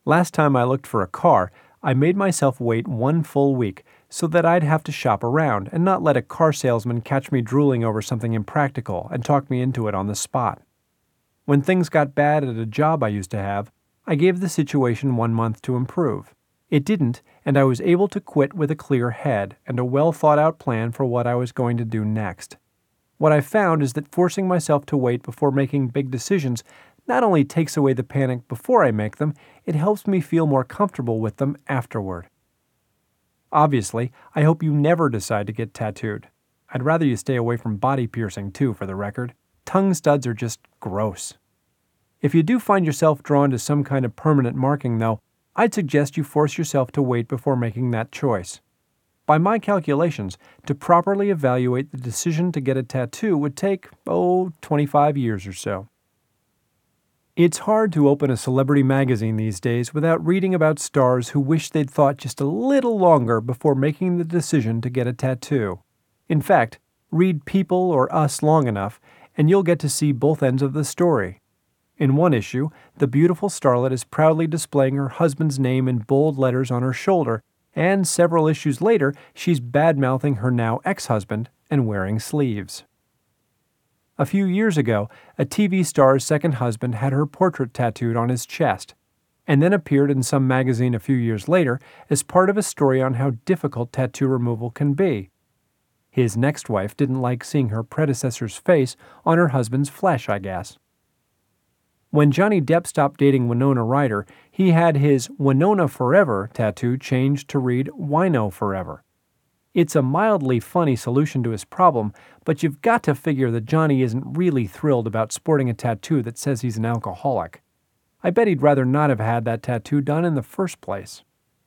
Last time I looked for a car, I made myself wait one full week so that I'd have to shop around and not let a car salesman catch me drooling over something impractical and talk me into it on the spot. When things got bad at a job I used to have, I gave the situation 1 month to improve. It didn't, and I was able to quit with a clear head and a well-thought-out plan for what I was going to do next. What I found is that forcing myself to wait before making big decisions not only takes away the panic before I make them, it helps me feel more comfortable with them afterward. Obviously, I hope you never decide to get tattooed. I'd rather you stay away from body piercing too, for the record. Tongue studs are just gross. If you do find yourself drawn to some kind of permanent marking, though, I'd suggest you force yourself to wait before making that choice. By my calculations, to properly evaluate the decision to get a tattoo would take, 25 years or so. It's hard to open a celebrity magazine these days without reading about stars who wish they'd thought just a little longer before making the decision to get a tattoo. In fact, read People or Us long enough, and you'll get to see both ends of the story. In one issue, the beautiful starlet is proudly displaying her husband's name in bold letters on her shoulder, and several issues later, she's bad-mouthing her now ex-husband and wearing sleeves. A few years ago, a TV star's second husband had her portrait tattooed on his chest, and then appeared in some magazine a few years later as part of a story on how difficult tattoo removal can be. His next wife didn't like seeing her predecessor's face on her husband's flesh, I guess. When Johnny Depp stopped dating Winona Ryder, he had his Winona Forever tattoo changed to read Wino Forever. It's a mildly funny solution to his problem, but you've got to figure that Johnny isn't really thrilled about sporting a tattoo that says he's an alcoholic. I bet he'd rather not have had that tattoo done in the first place.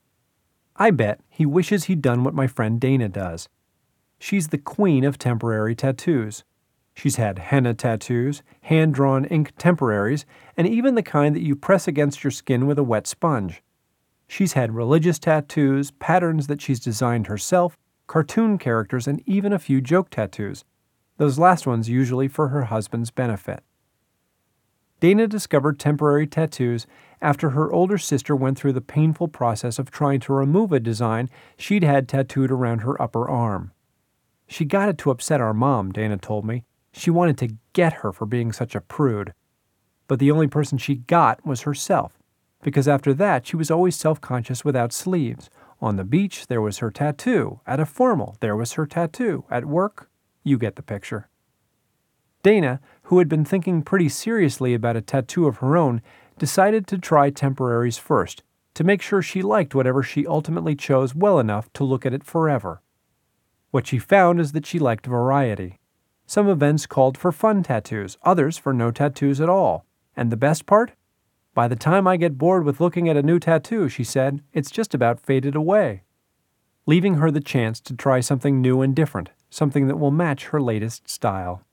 I bet he wishes he'd done what my friend Dana does. She's the queen of temporary tattoos. She's had henna tattoos, hand-drawn ink temporaries, and even the kind that you press against your skin with a wet sponge. She's had religious tattoos, patterns that she's designed herself, cartoon characters, and even a few joke tattoos, those last ones usually for her husband's benefit. Dana discovered temporary tattoos after her older sister went through the painful process of trying to remove a design she'd had tattooed around her upper arm. She got it to upset our mom, Dana told me. She wanted to get her for being such a prude. But the only person she got was herself, because after that she was always self-conscious without sleeves. On the beach, there was her tattoo. At a formal, there was her tattoo. At work, you get the picture. Dana, who had been thinking pretty seriously about a tattoo of her own, decided to try temporaries first, to make sure she liked whatever she ultimately chose well enough to look at it forever. What she found is that she liked variety. Some events called for fun tattoos, others for no tattoos at all. And the best part? By the time I get bored with looking at a new tattoo, she said, it's just about faded away, leaving her the chance to try something new and different, something that will match her latest style.